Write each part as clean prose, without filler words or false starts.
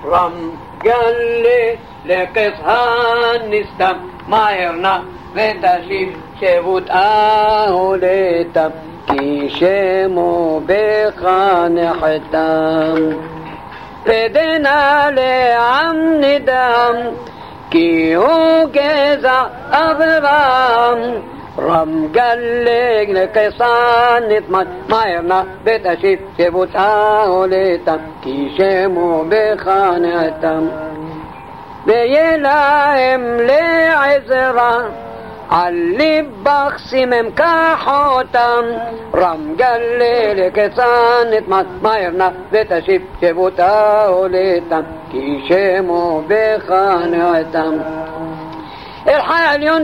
רם גלה לקצהן נסתם מהר נא ותשיב שבותה הולתם כי שמו בך נחתם פדנה לעם נדם כי הוא גזע אברהם רם גלה לקצהן נתמן מהר נא ותשיב שבותה הולתם כי שמו בך נחתם ויהיה להם לעזרה על ליבך שימם כחותם רם גלה לקצהן נתמן מהר נא ותשיב שבותה הולתם כי שמו בך נחתם אל חי עליון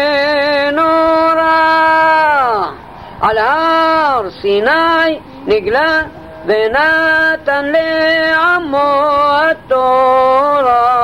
ונורא על הר סיני נגלה ונתן לעמו התורה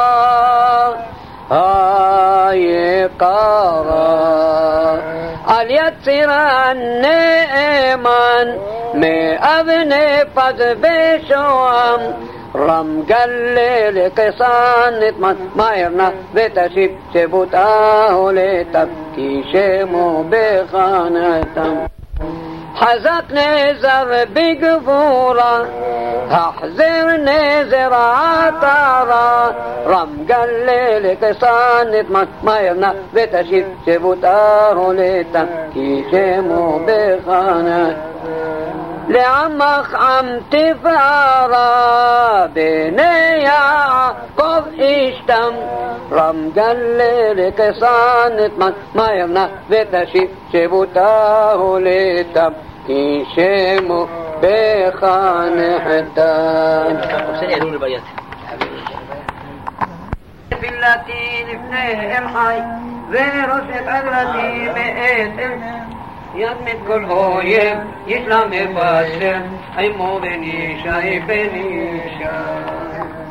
היקרה על יצירה נאמן מאבני פז ושוהם רם גלה לקצהן נתמן מהר נא ותשיב שבותה הולתם כי שמו בך נחתם חזק נזר בגבורה החזר נזר עטרה רם גלה לקצהן נתמן מהר נא ותשיב שבותה הולתם כי שמו בך נחתם לעמך עם תפארה בני יעקב אשתם רם גלה לקצהן נתמן מהר נא ותשיב שבותה הולתם כי שמו בך נחתם תפילתי לפני אל חי וראשת עגלתי בעת יד כל אויב יש לה מבשר עמו בנישי בנישי